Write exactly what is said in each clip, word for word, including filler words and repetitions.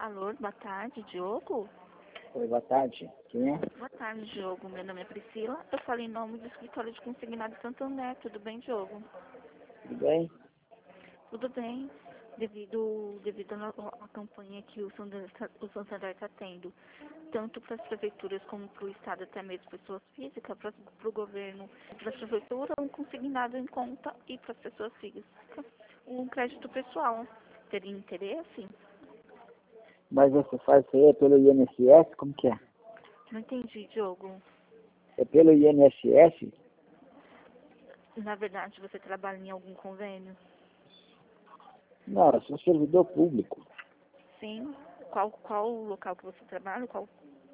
Alô, boa tarde, Diogo? Oi, boa tarde. Quem é? Boa tarde, Diogo. Meu nome é Priscila. Eu falo em nome do escritório de consignado Santo André. Tudo bem, Diogo? Tudo bem? Tudo bem. Devido, devido à à campanha que o Santander o Santander está tendo, tanto para as prefeituras como para o Estado, até mesmo pessoas físicas, para o governo, para as prefeituras, um consignado em conta e para as pessoas físicas, um crédito pessoal. Teria interesse? Mas você faz isso aí é pelo I N S S? Como que é? Não entendi, Diogo. É pelo I N S S? Na verdade, você trabalha em algum convênio? Não, eu sou servidor público. Sim. Qual, qual o local que você trabalha? Qual,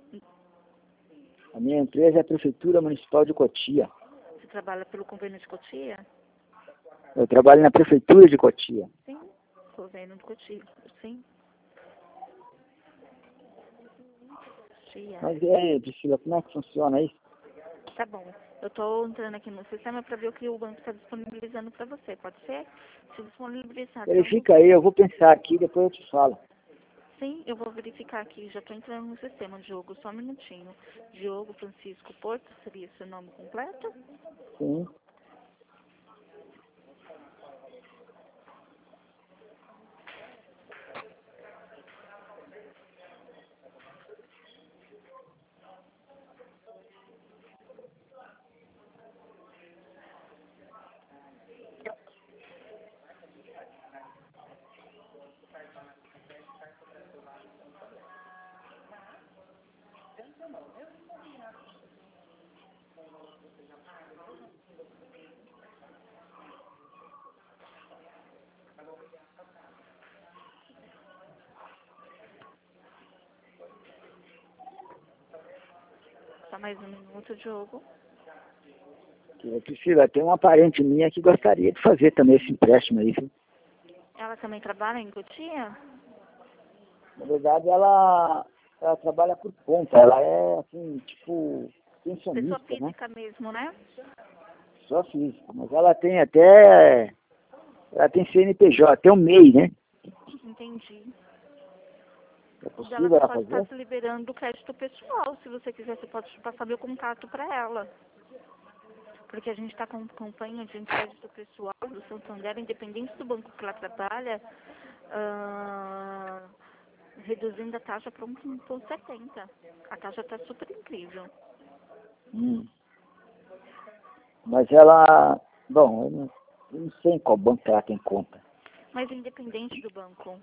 A minha empresa é a Prefeitura Municipal de Cotia. você trabalha pelo convênio de Cotia? Eu trabalho na Prefeitura de Cotia. Sim. Convênio de Cotia. Sim. Cotia. Mas e aí, Priscila, como é que funciona isso? Tá bom. Eu tô entrando aqui no sistema para ver o que o banco está disponibilizando para você. Pode ser? Se disponibilizar tanto... Verifica aí, eu vou pensar aqui, depois eu te falo. Sim, eu vou verificar aqui. Já tô entrando no sistema, Diogo. Só um minutinho. Diogo Francisco Porto seria seu nome completo? Sim. Só mais um minuto, Diogo. Priscila, tem uma parente minha que gostaria de fazer também esse empréstimo aí, viu? Ela também trabalha em Cotia? Na verdade, ela, ela trabalha por conta. Ela é, assim, tipo, Pessoa pensionista, né? física mesmo, né? Só física. Mas ela tem até... Ela tem C N P J, tem um M E I, né? Entendi. É Ela possível só ela pode estar fazer? se liberando do crédito pessoal. Se você quiser, você pode passar meu contato para ela. Porque a gente está com campanha de crédito pessoal do Santander, independente do banco que ela trabalha, ah, reduzindo a taxa para um vírgula setenta. A taxa está super incrível. Hum. Mas ela... Bom, eu não, eu não sei em qual banco ela tem conta. Mas independente do banco.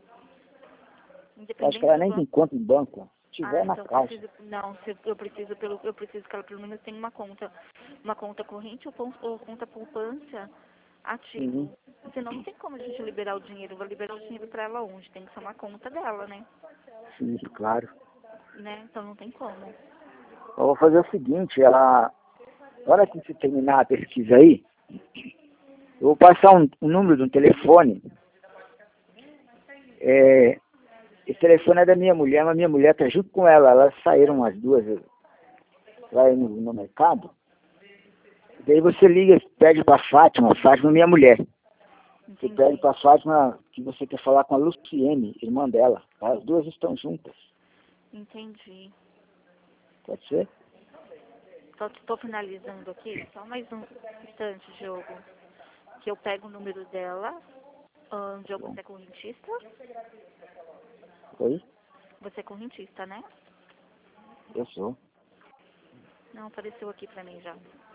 Eu acho que Independente ela do nem tem banco. conta em banco. Se Ah, tiver na então eu caixa. preciso. Não, se eu preciso pelo. Eu preciso que ela pelo menos tenha uma conta. Uma conta corrente ou, pon- ou conta poupança Uhum. ativo. Senão não tem como a gente liberar o dinheiro. Vai liberar o dinheiro para ela onde? Tem que ser uma conta dela, né? Isso, claro. Né? Então não tem como. Eu vou fazer o seguinte, ela... Na hora que você terminar a pesquisa aí, eu vou passar um, um número de um telefone. É, esse telefone é da minha mulher, mas minha mulher está junto com ela. Elas saíram as duas lá no, no mercado. Daí você liga, pede para Fátima, Fátima é minha mulher. Você pede Entendi. para Fátima que você quer falar com a Luciene, irmã dela. As duas estão juntas. Entendi. Pode ser? Só que estou finalizando aqui. Só mais um instante, Diogo. Que eu pego o número dela. Ah, Diogo, Bom, você é correntista? oi? Você é correntista, né? Eu sou. Não, apareceu aqui pra mim já.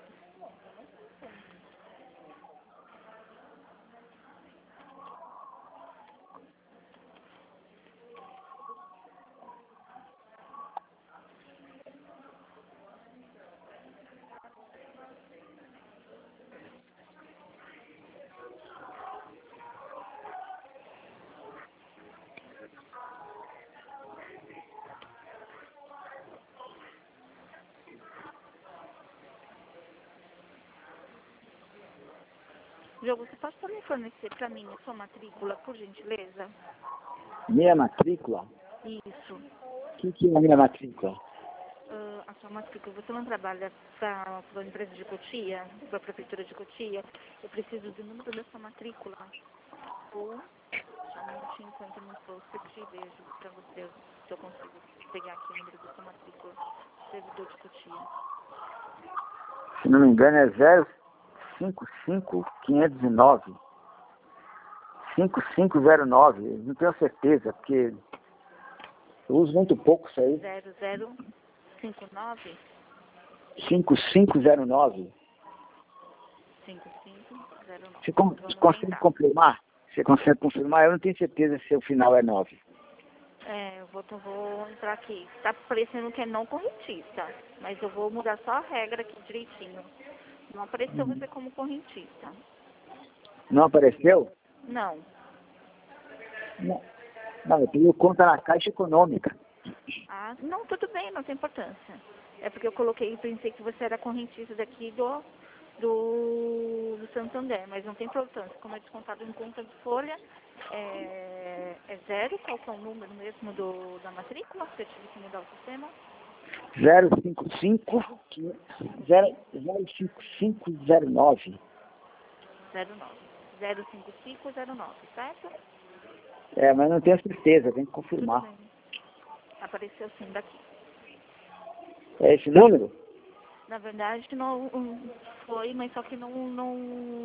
Diogo, você pode também fornecer pra mim a sua matrícula, por gentileza? Minha matrícula? Isso. O que, que é a minha matrícula? Ah, a sua matrícula, você não trabalha para a empresa de Cotia, para a prefeitura de Cotia? Eu preciso do número da sua matrícula. Ou Um minutinho, enquanto eu não posto aqui, vejo pra você se eu consigo pegar aqui o número da sua matrícula. Servidor de Cotia. Se não me engano é zero cinco cinco quinhentos e nove. cinco cinco zero nove, não tenho certeza, porque eu uso muito pouco isso aí. zero zero cinco nove? cinco cinco zero nove. cinco cinco zero nove. Você con consegue confirmar? Você consegue confirmar? Eu não tenho certeza se o final é nove. É, eu vou, eu vou entrar aqui. Tá parecendo que é não correntista, mas eu vou mudar só a regra aqui direitinho. Não apareceu Uhum. você como correntista. Não apareceu? Não. Não, não, eu tenho conta na Caixa Econômica. Ah, não, tudo bem, não tem importância. É porque eu coloquei e pensei que você era correntista daqui do, do, do Santander, mas não tem importância. Como é descontado em conta de folha, é, é zero, qual que é o número mesmo do, da matrícula? Você tive que mudar o sistema? zero cinco cinco zero cinco cinco zero nove. zero nove. zero cinco cinco zero nove, certo? É, mas não tenho certeza, tem que Tudo confirmar. bem. Apareceu sim daqui. É esse número? Na verdade não um, foi, mas só que não, não,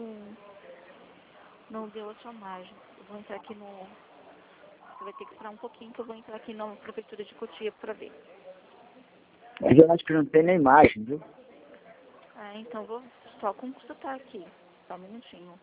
não deu a chamagem. Eu vou entrar aqui no. Você vai ter que esperar um pouquinho que eu vou entrar aqui na prefeitura de Cotia para ver. Mas eu acho que não tem nem imagem, viu? Ah, então vou só consultar aqui. Só um minutinho.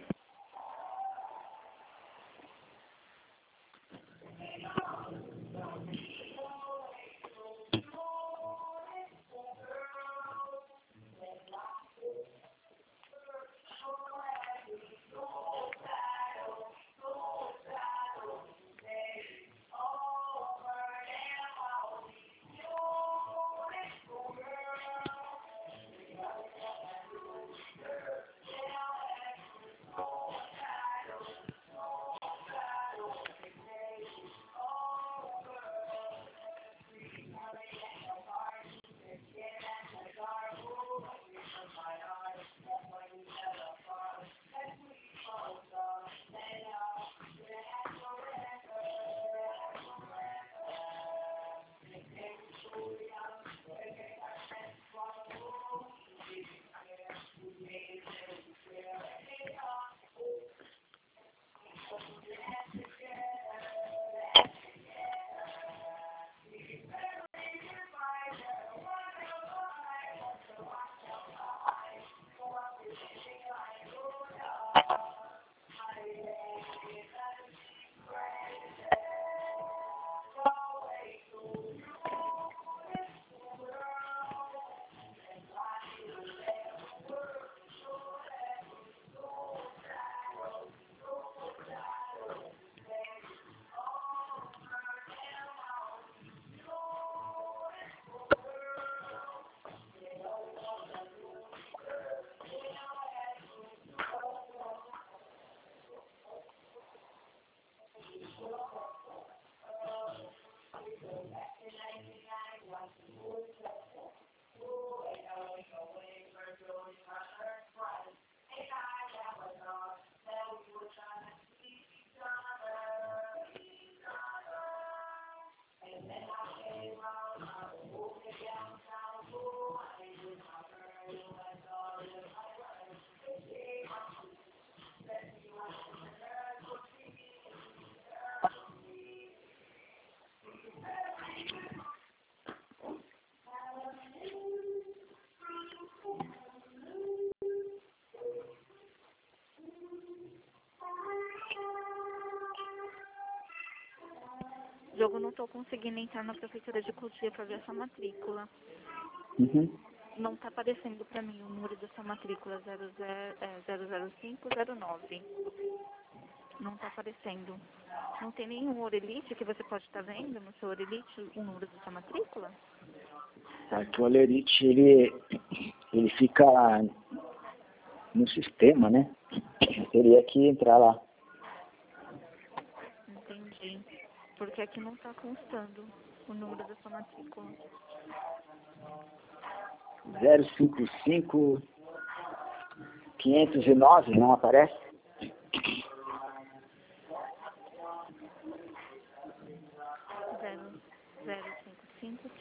Diogo, não estou conseguindo entrar na prefeitura de Cotia para ver essa matrícula. Uhum. Não está aparecendo para mim o número da sua matrícula zero zero, é, zero zero cinco zero nove. Não está aparecendo. Não tem nenhum Orelite que você pode estar vendo no seu Orelite o número da sua matrícula? Tá, que o Olerite, ele, ele fica no sistema, né? Eu teria que entrar lá. Entendi. Porque aqui não está constando o número da sua matrícula. zero cinco cinco quinhentos e nove, não aparece?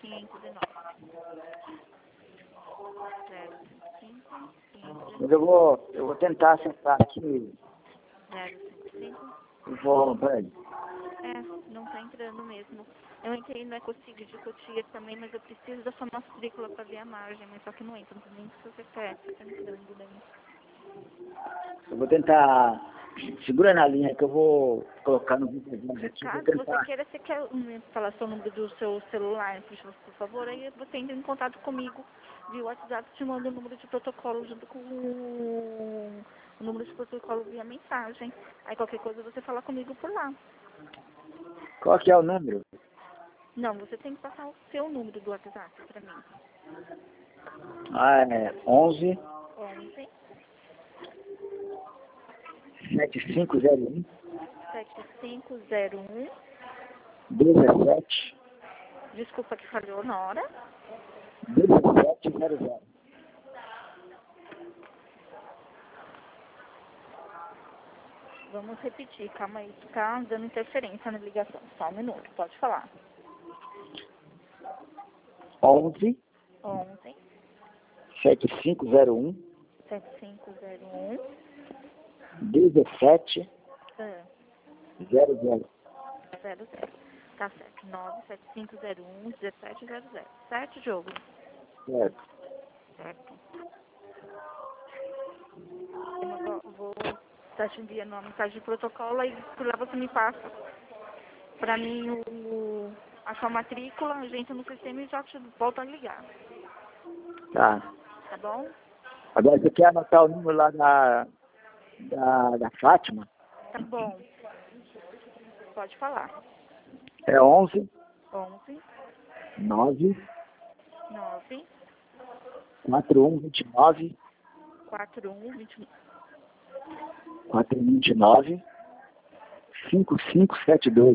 quinhentos e nove. zero cinco quinhentos e Mas eu vou, eu vou tentar sentar aqui nove. zero cinco cinco. e vou, peraí. É, não tá entrando mesmo. Eu entrei no EcoSig de Cotia também, mas eu preciso da sua matrícula para ver a margem, mas só que não entra, não sei nem se você quer, se tá entrando daí. Eu vou tentar, segura na linha que eu vou colocar no vídeo aqui, vou Caso você tentar. queira, você quer hum, falar seu número do seu celular, por por favor, aí você entra em contato comigo via WhatsApp, te manda o número de protocolo junto com o número de protocolo via mensagem. Aí qualquer coisa você fala comigo por lá. Qual que é o número? Não, você tem que passar o seu número do WhatsApp para mim. Ah, é onze, onze, sete cinco zero um, sete cinco zero um. dezessete, Desculpa que falhou na hora. dezessete zero zero. Vamos repetir, calma aí, que tá dando interferência na ligação. Só um minuto, pode falar. onze, onze, sete cinco zero um, sete cinco zero um. dezessete Ah, zero zero. zero zero. Tá certo. nove sete cinco zero um dezessete zero zero. Certo, jogo? Certo. Certo. Eu agora vou estar te enviando uma mensagem de protocolo e por lá você me passa pra mim o, a sua matrícula, a gente no sistema e já te volta a ligar. Tá. Tá bom? Agora você quer anotar o número lá da, da, da Fátima? Tá bom. Pode falar. É onze, onze, nove, nove, quatro um dois nove, quatro um vinte e nove. quatro um dois nove, cinco cinco sete dois.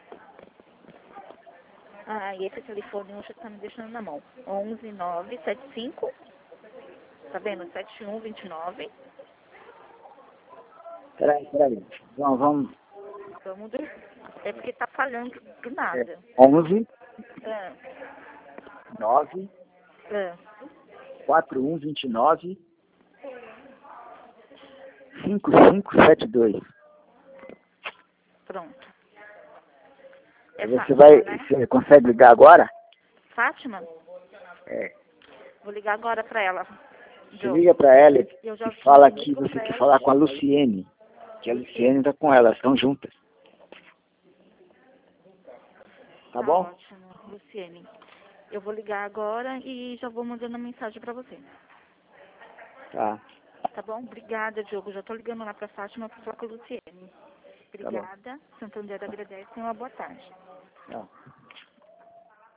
Ah, e esse telefone você tá me deixando na mão. onze nove sete cinco. Tá vendo? sete um dois nove. Peraí, peraí. Vamos, vamos. Vamos do... É porque tá falhando do nada. É onze, Ah, nove, ah. quatro um dois nove, cinco cinco sete dois. Pronto. É Você Fátima, vai, né? você consegue ligar agora? Fátima? É. Vou ligar agora pra ela. Você Joe. liga pra ela E eu já e fala ligo que você pra quer ela. falar com a Luciene. Que a Luciene tá com ela, elas estão juntas. Tá Tá bom? ótimo, Luciene. Eu vou ligar agora e já vou mandando a mensagem pra você. Tá. Tá bom? Obrigada, Diogo. Já tô ligando lá pra Fátima pra falar com a Luciene. Tá bom. Obrigada. Santander agradece e uma boa tarde. Tchau.